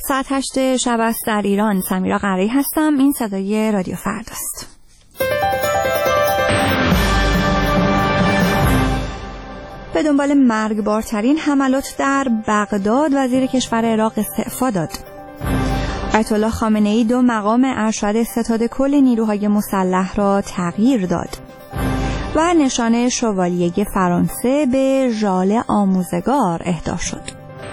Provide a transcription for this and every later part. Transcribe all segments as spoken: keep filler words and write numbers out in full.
ساعت هشت شب است در ایران. سمیرا قرایی هستم. این صدای رادیو فرداست. به دنبال مرگبارترین حملات در بغداد وزیر کشور عراق استعفا داد. آیت الله خامنه ای دو مقام ارشد ستاد کل نیروهای مسلح را تغییر داد و نشانه شوالیه فرانسه به ژاله آموزگار اهدا شد.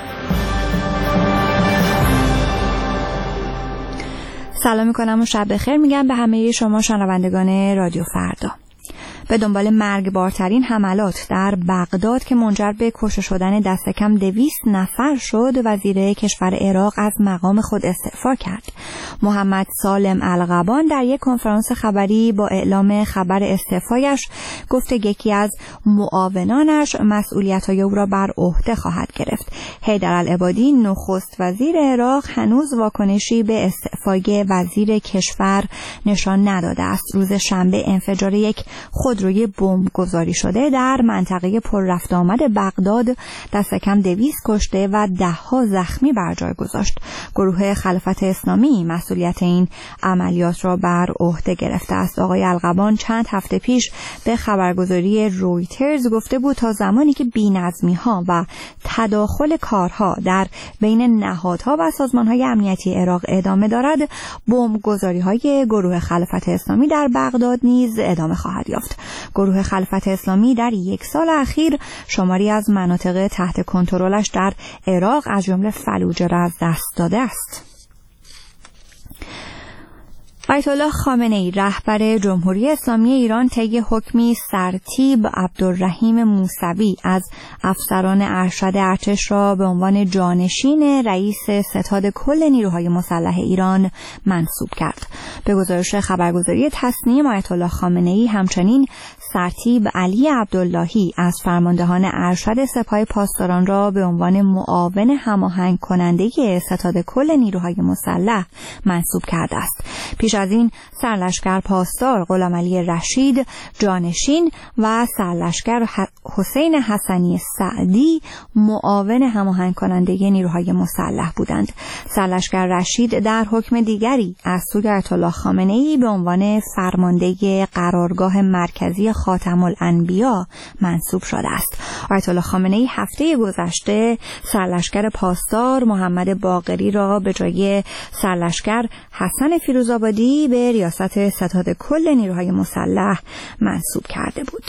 سلام میکنم و شب بخیر میگم به همه شما شنوندگان رادیو فردا. به دنبال مرگبارترین حملات در بغداد که منجر به کشته شدن دست کم دویست نفر شد، وزیر کشور عراق از مقام خود استعفا کرد. محمد سالم القبان در یک کنفرانس خبری با اعلام خبر استعفایش گفت یکی از معاونانش مسئولیت‌های او را بر عهده خواهد گرفت. حیدر العبادی نخست وزیر عراق هنوز واکنشی به استعفای وزیر کشور نشان نداده است. روز شنبه انفجار یک خود روی بمب گذاری شده در منطقه پر رفت آمد بغداد دست کم دویست کشته و ده ها زخمی بر جای گذاشت. گروه خلافت اسلامی مسئولیت این عملیات را بر عهده گرفته است. آقای القبان چند هفته پیش به خبرگزاری رویترز گفته بود تا زمانی که بی‌نظمی ها و تداخل کارها در بین نهادها و سازمان های امنیتی عراق ادامه دارد، بمب گذاری های گروه خلافت اسلامی در بغداد نیز ادامه خواهد یافت. گروه خلافت اسلامی در یک سال اخیر شماری از مناطق تحت کنترلش در عراق از جمله فلوجه را از دست داده است. آیت الله خامنه ای رهبر جمهوری اسلامی ایران طی حکمی سرتیپ عبدالرحیم موسوی از افسران ارشد ارتش را به عنوان جانشین رئیس ستاد کل نیروهای مسلح ایران منصوب کرد. به گزارش خبرگزاری تسنیم، آیت الله خامنه ای همچنین سرتیپ علی عبداللهی از فرماندهان ارشد سپاه پاسداران را به عنوان معاون هماهنگ کننده ستاد کل نیروهای مسلح منصوب کرده است. پیش از این سرلشکر پاسدار غلامعلی رشید جانشین و سرلشکر حسین حسنی سعدی معاون هماهنگ کننده نیروهای مسلح بودند. سرلشکر رشید در حکم دیگری از سوی آیت الله خامنه ای به عنوان فرمانده قرارگاه مرکزی خاتم الانبیا منصوب شده است. آیت الله خامنه ای هفته گذشته سرلشکر پاسدار محمد باقری را به جای سرلشکر حسن فیروزآبادی به ریاست ستاد کل نیروهای مسلح منصوب کرده بود.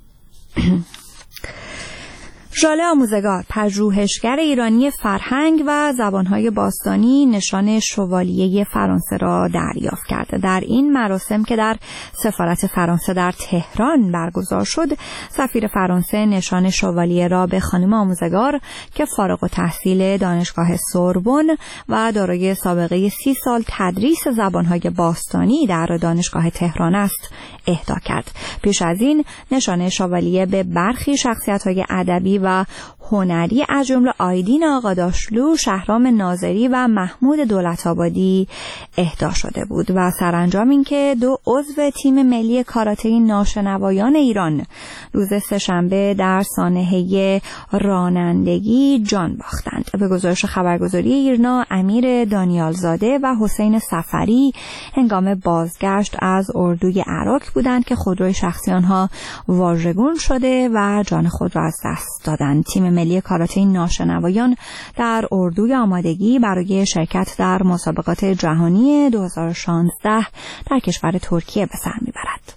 ژاله آموزگار، پژوهشگر ایرانی فرهنگ و زبانهای باستانی، نشان شوالیه فرانسه را دریافت کرد. در این مراسم که در سفارت فرانسه در تهران برگزار شد، سفیر فرانسه نشان شوالیه را به خانم آموزگار که فارغ التحصیل دانشگاه سوربن و دارای سابقه سی سال تدریس زبانهای باستانی در دانشگاه تهران است اهدا کرد. پیش از این نشان شوالیه به برخی شخصیت‌های ادبی و هنری از جمله آیدین آقاداشلو، شهرام ناظری و محمود دولت‌آبادی اهدا شده بود و سرانجام اینکه دو عضو تیم ملی کاراته ناشنوایان ایران روز سه‌شنبه در سانحه رانندگی جان باختند. به گزارش خبرگزاری ایرنا، امیر دانیالزاده و حسین سفری هنگام بازگشت از اردوی عراق بودند که خودروی شخصی آنها واژگون شده و جان خود را از دست دادند. تیم ملی کاراته ناشنوایان در اردوی آمادگی برای شرکت در مسابقات جهانی دو هزار و شانزده در کشور ترکیه به سر میبرد.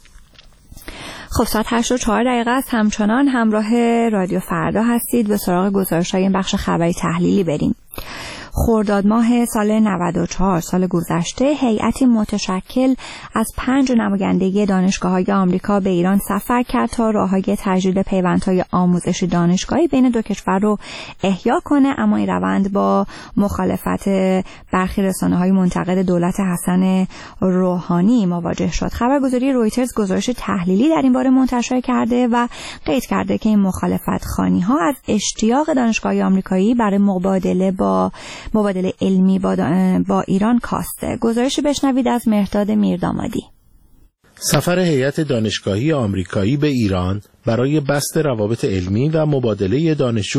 خب ساعت هشت و چهار دقیقه است. همچنان همراه رادیو فردا هستید. به سراغ گزارش‌های این بخش خبری تحلیلی بریم. خرداد ماه سال نود و چهار سال گذشته هیئتی متشکل از پنج نماینده دانشگاه‌های آمریکا به ایران سفر کرد تا راه‌های تجدید پیوندهای آموزشی دانشگاهی بین دو کشور رو احیا کنه، اما این روند با مخالفت برخی رسانه‌های منتقد دولت حسن روحانی مواجه شد. خبرگزاری رویترز گزارش تحلیلی در این باره منتشر کرده و قید کرده که این مخالفت خوانی‌ها از اشتیاق دانشگاه‌های آمریکایی برای مبادله با مبادله علمی با, با ایران کاسته. گزارش بشنوید از مهرداد میردامادی. سفر هیئت دانشگاهی آمریکایی به ایران برای بسط روابط علمی و مبادله دانشجو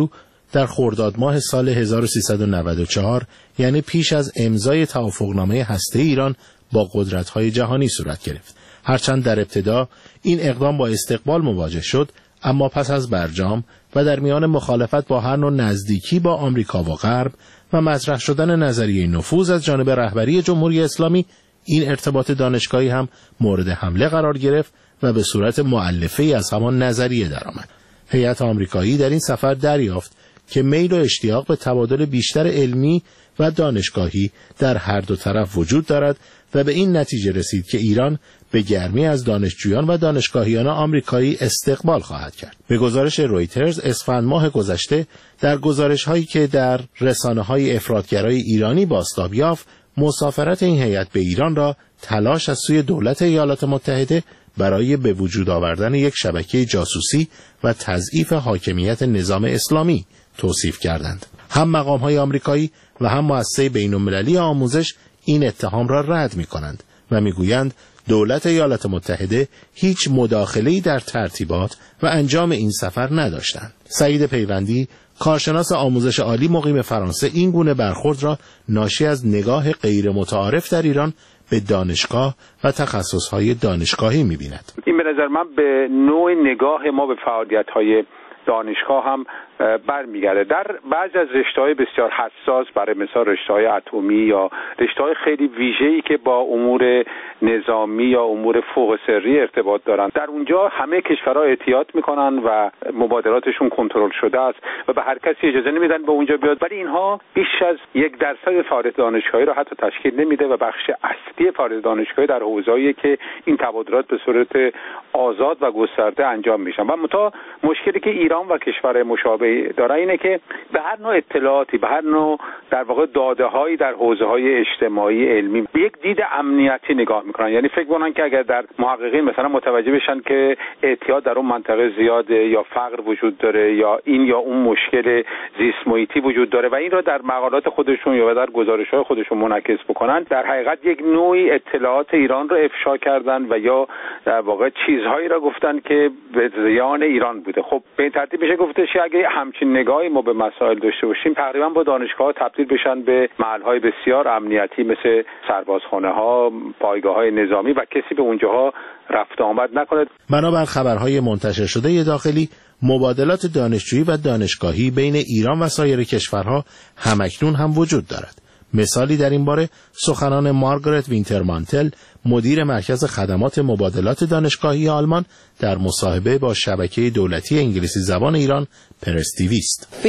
در خرداد ماه سال هزار و سیصد و نود و چهار، یعنی پیش از امضای توافقنامه هسته ایران با قدرت‌های جهانی صورت گرفت. هرچند در ابتدا این اقدام با استقبال مواجه شد، اما پس از برجام و در میان مخالفت با هر نوع نزدیکی با آمریکا و غرب و مطرح شدن نظریه نفوذ از جانب رهبری جمهوری اسلامی، این ارتباط دانشگاهی هم مورد حمله قرار گرفت و به صورت مؤلفه‌ای از همان نظریه درآمد. هیئت آمریکایی در این سفر دریافت که میل و اشتیاق به تبادل بیشتر علمی و دانشگاهی در هر دو طرف وجود دارد و به این نتیجه رسید که ایران به گرمی از دانشجویان و دانشگاهیان آمریکایی استقبال خواهد کرد. به گزارش رویترز اسفند ماه گذشته، در گزارش‌هایی که در رسانه‌های افراطگرای ایرانی بازتاب یافت، مسافرت این هیئت به ایران را تلاش از سوی دولت ایالات متحده برای به وجود آوردن یک شبکه جاسوسی و تضعیف حاکمیت نظام اسلامی توصیف کردند. هم مقام‌های آمریکایی و هم مؤسسه بین‌المللی آموزش این اتهام را رد می‌کنند و می‌گویند دولت ایالات متحده هیچ مداخله‌ای در ترتیبات و انجام این سفر نداشتند. سعید پیوندی، کارشناس آموزش عالی مقیم فرانسه، این گونه برخورد را ناشی از نگاه غیر متعارف در ایران به دانشگاه و تخصص‌های دانشگاهی می‌بیند. این به نظر من به نوع نگاه ما به فعالیت‌های دانشگاه هم برمیگرده. در بعضی از رشته‌های بسیار حساس، برای مثال رشته‌های اتمی یا رشته‌های خیلی ویژه‌ای که با امور نظامی یا امور فوق سری ارتباط دارند، در اونجا همه کشورها احتیاط میکنن و مبادلاتشون کنترل شده است و به هر کسی اجازه نمیدن به اونجا بیاد، ولی اینها بیش از یک درصد فعالیت دانشگاهی را حتی تشکیل نمیده و بخش اصلی فعالیت دانشگاهی در حوزه‌ای که این تبادلات به صورت آزاد و گسترده انجام میشن. و متا مشکلی که ایران و کشور مشابه داره اینه که به هر نوع اطلاعاتی، به هر نوع در واقع داده‌هایی در حوزه‌های اجتماعی علمی به یک دید امنیتی نگاه میکنن. یعنی فکر می‌کنن که اگر در محققین مثلا متوجه بشن که اعتیاد در اون منطقه زیاده یا فقر وجود داره یا این یا اون مشکل زیست محیطی وجود داره و این را در مقالات خودشون یا در گزارش‌های خودشون منعکس بکنن، در حقیقت یک نوعی اطلاعات ایران را افشا کردن و یا در واقع چیزهایی را گفتن که به زیان ایران بوده. خب به این ترتیب میشه گفتش که اگه همچین نگاهی ما به مسائل داشته باشیم، تقریبا با دانشگاه‌ها تبدیل بشن به محل‌های بسیار امنیتی مثل سربازخانه‌ها، پایگاه‌های نظامی و کسی به اونجاها رفت آمد نکنه. بنابر خبرهای منتشر شده داخلی، مبادلات دانشجویی و دانشگاهی بین ایران و سایر کشورها همکنون هم وجود دارد. مثالی در این باره سخنان مارگارت وینترمانتل، مدیر مرکز خدمات مبادلات دانشگاهی آلمان، در مصاحبه با شبکه دولتی انگلیسی زبان ایران پرس تیوی است.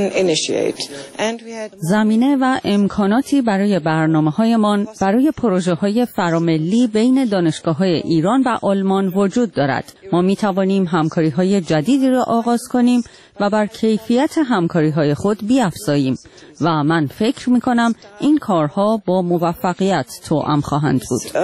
زمینه و امکاناتی برای برنامه‌هایمان برای پروژه‌های فراملی بین دانشگاه‌های ایران و آلمان وجود دارد. ما می‌توانیم همکاری‌های جدیدی را آغاز کنیم و بر کیفیت همکاری‌های خود بیفزاییم و من فکر می‌کنم این کارها با موفقیت توأم خواهند بود.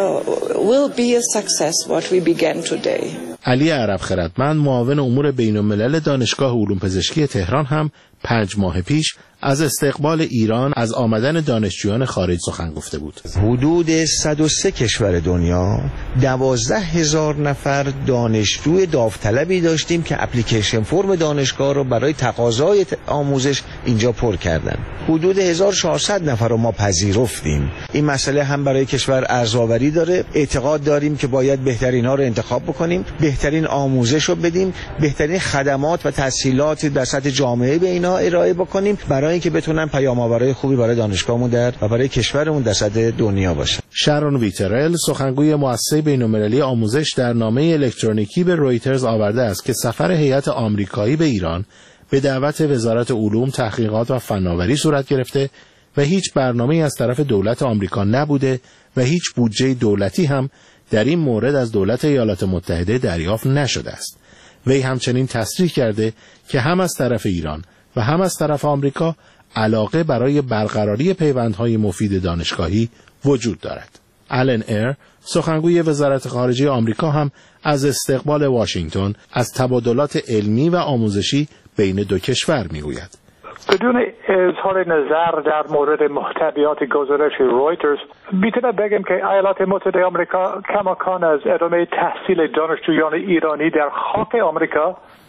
علی عرب خردمند، معاون امور بین‌الملل دانشگاه علوم پزشکی تهران، هم پنج ماه پیش از استقبال ایران از آمدن دانشجویان خارج سخن گفته بود. حدود صد و سه کشور دنیا دوازده هزار نفر دانشجوی داوطلبی داشتیم که اپلیکیشن فرم دانشگاه رو برای تقاضای آموزش اینجا پر کردن. حدود هزار و چهارصد نفر رو ما پذیرفتیم. این مسئله هم برای کشور ارزآوری داره. اعتقاد داریم که باید بهترین ها رو انتخاب بکنیم، بهترین آموزش رو بدیم، بهترین خدمات و تسهیلات در سطح جامعه به اینا ارائه بکنیم برای اینکه بتونن پیام‌آورای خوبی برای دانشگاهمون در و برای کشورمون در سطح دنیا باشه. شارون ویترل، سخنگوی مؤسسه بین‌المللی آموزش، در نامه الکترونیکی به رویترز آورده است که سفر هیئت آمریکایی به ایران به دعوت وزارت علوم، تحقیقات و فناوری صورت گرفته و هیچ برنامه‌ای از طرف دولت آمریکا نبوده و هیچ بودجه دولتی هم در این مورد از دولت ایالات متحده دریافت نشده است. وی همچنین تصریح کرده که هم از طرف ایران و هم از طرف آمریکا علاقه برای برقراری پیوندهای مفید دانشگاهی وجود دارد. آلن ایر، سخنگوی وزارت خارجه آمریکا، هم از استقبال واشنگتن از تبادلات علمی و آموزشی بین دو کشور میگوید. بدون اظهار نظر در مورد محتویات گزارش رویترز، میتونم بگم که ایالات متحده آمریکا کماکان از ادامه تحصیل دانشجویان ایرانی در خاک آمریکا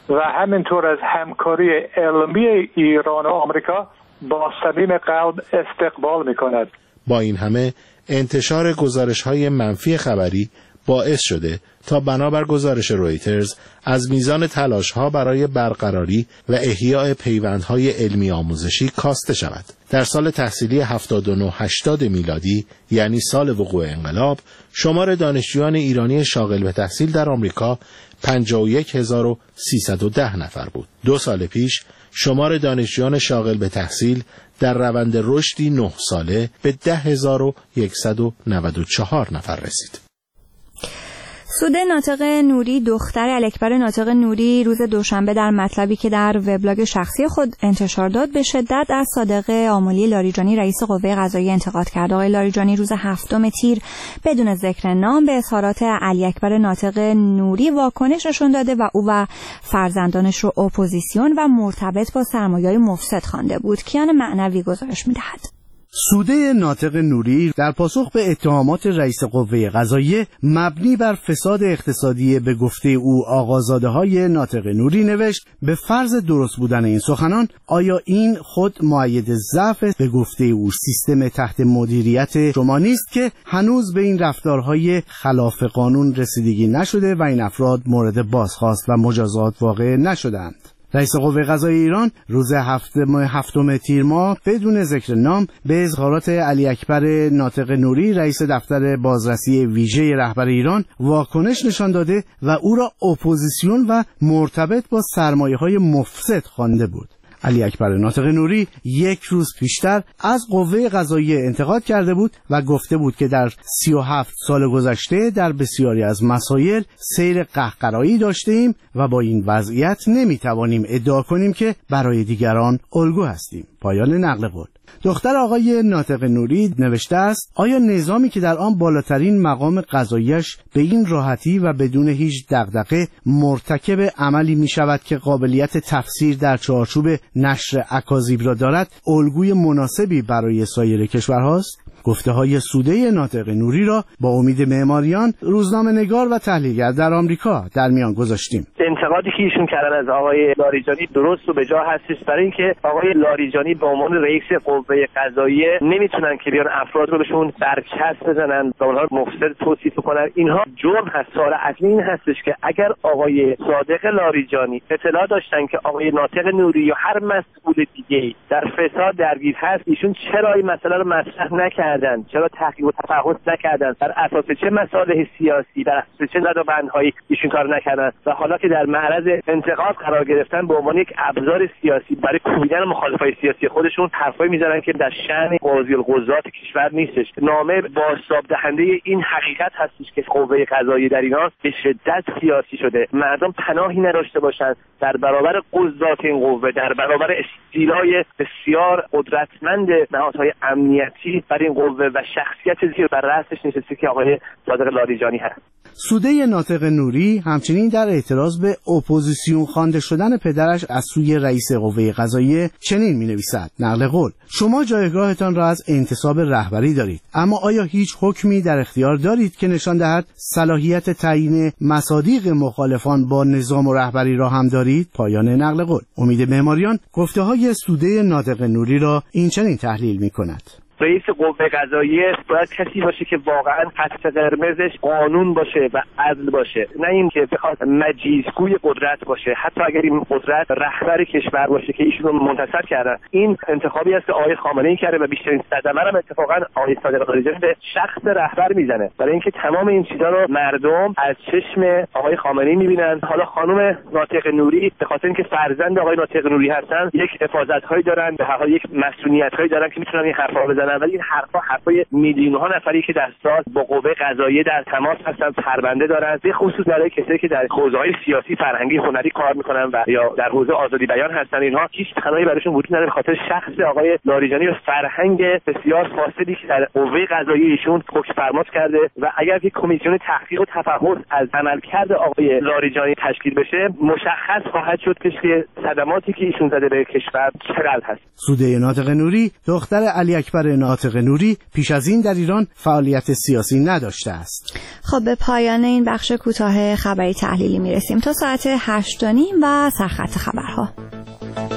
و همینطور از همکاری علمی ایران و آمریکا با صمیم قلب استقبال می‌کند. با این همه انتشار گزارش‌های منفی خبری باعث شده تا بنابر گزارش رویترز از میزان تلاش‌ها برای برقراری و احیاء پیوندهای علمی آموزشی کاسته شود. در سال تحصیلی هفتاد و نه هشتاد میلادی، یعنی سال وقوع انقلاب، شمار دانشجویان ایرانی شاغل به تحصیل در آمریکا پنجاه و یک هزار و سیصد و ده نفر بود. دو سال پیش شمار دانشجویان شاغل به تحصیل در روند رشدی نه ساله به ده هزار و صد و نود و چهار نفر رسید. سوده ناطق نوری، دختر علی‌اکبر ناطق نوری، روز دوشنبه در مطلبی که در وبلاگ شخصی خود انتشار داد به شدت از صادق آملی لاریجانی رئیس قوه قضاییه انتقاد کرد. آقای لاریجانی روز هفتم تیر بدون ذکر نام به اظهارات علی‌اکبر ناطق نوری واکنش نشان داده و او و فرزندانش رو اپوزیسیون و مرتبط با سرمایه‌های مفسد خوانده بود. کیان معنوی گزارش می‌دهد. سوده ناطق نوری در پاسخ به اتهامات رئیس قوه قضاییه مبنی بر فساد اقتصادی به گفته او آقازاده‌های ناطق نوری نوشت: به فرض درست بودن این سخنان، آیا این خود مؤید ضعف به گفته او سیستم تحت مدیریت شما نیست که هنوز به این رفتارهای خلاف قانون رسیدگی نشده و این افراد مورد بازخواست و مجازات واقع نشدند؟ رئیس قوه قضاییه ایران روز هفتم هفتم تیر ماه بدون ذکر نام به اظهارات علی‌اکبر ناطق نوری رئیس دفتر بازرسی ویژه رهبر ایران واکنش نشان داده و او را اپوزیسیون و مرتبط با سرمایه‌های مفسد خوانده بود. علی‌اکبر ناطق نوری یک روز پیشتر از قوه قضاییه انتقاد کرده بود و گفته بود که در سی و هفت سال گذشته در بسیاری از مسائل سیر قهقرایی داشتیم و با این وضعیت نمیتوانیم ادعا کنیم که برای دیگران الگو هستیم. پایان نقل قول. دختر آقای ناطق نوری نوشته است: آیا نظامی که در آن بالاترین مقام قضاییش به این راحتی و بدون هیچ دغدغه مرتکب عملی می شود که قابلیت تفسیر در چارچوب نشر اکاذیب را دارد، الگوی مناسبی برای سایر کشورهاست؟ گفته های سوده ناطق نوری را با امید معماریان، روزنامه نگار و تحلیلگر در آمریکا در میان گذاشتیم. انتقادی که ایشون کردن از آقای لاریجانی درست و به جا هستش، برای اینکه آقای لاریجانی به عنوان رئیس قوه قضاییه نمیتونن که بیان افراد رو بهشون برچسب بزنن و اونها رو مفسد توصیف کنن. اینها جرم هست. سوال اصلی این هستش که اگر آقای صادق لاریجانی اطلاع داشتن که آقای ناطق نوری یا هر مسئول دیگه‌ای در فساد درگیر هست، ایشون چرا این مسئله رو مطرح نکردن؟ چرا تحقیق و تفحص نکردن؟ بر اساس چه مصالح سیاسی، بر اساس چه زدوبندهایی ایشون کار نکردن و حالا که در معرض انتقاد قرار گرفتن به عنوان یک ابزار سیاسی برای کوبیدن مخالفای سیاسی خودشون حرفایی میزنن که در شأن قاضی القضات کشور نیستش. نامه بازتاب دهنده این حقیقت هستش که قوه قضاییه در ایران به شدت سیاسی شده. مردم پناهی نداشته باشن در برابر قضات این قوه، در برابر استیلای بسیار قدرتمند نهادهای امنیتی بر این قوه و شخصیت که بر رأسش نشسته که آقای صادق لاریجانی هست. سوده ناطق نوری همچنین در اعتراض به اپوزیسیون خوانده شدن پدرش از سوی رئیس قوه قضاییه چنین می‌نویسد: نقل قول: شما جایگاهتان را از انتصاب رهبری دارید، اما آیا هیچ حکمی در اختیار دارید که نشان دهد صلاحیت تعیین مصادیق مخالفان با نظام و رهبری را هم دارید؟ پایان نقل قول. امید معماریان گفته‌های سوده ناطق نوری را این چنین تحلیل می‌کند: رئیس قوه قضاییه باید کسی باشه که واقعا خط قرمزش قانون باشه و عدل باشه، نه این که بخواد مجیزگوی قدرت باشه. حتی اگر این قدرت رهبر کشور باشه که ایشون رو منتصب کردن. این انتخابی است که آقای خامنه‌ای کرده و بیشترین صدمه هم اتفاقا آقای صادق لاریجانی به شخص رهبر میزنه، برای اینکه تمام این چیزا رو مردم از چشم آقای خامنه‌ای میبینن. حالا خانم ناطق نوری به خاطر اینکه فرزند آقای ناطق نوری هستن یک حفاظت‌هایی دارن، به هر حال یک مسئولیت‌هایی دارن که میتونن این حرفا بزنن، ولی این حرفا حرفای میلیون‌ها نفری که در سال با قوه قضاییه در تماس هستن، پرونده دارن، به خصوص برای کسایی که در حوزه‌های سیاسی، فرهنگی، هنری کار میکنن و یا در حوزه آزادی بیان هستن، اینها هیچ پناهی براشون وجود نداره به خاطر شخص آقای لاریجانی و فرهنگ بسیار فاسدی که در قوه قضاییه ایشون حکم فرماس کرده. و اگر یک کمیسیون تحقیق و تفحص از عملکرد آقای لاریجانی تشکیل بشه، مشخص خواهد شد که صدماتی که ایشون زده به کشور چقدر هست. سوده ناطق نوری دختر علی‌اکبر آقای ناطق نوری پیش از این در ایران فعالیت سیاسی نداشته است. خب به پایان این بخش کوتاه خبری تحلیلی میرسیم تا ساعت هشت و نیم و سرخط خبرها.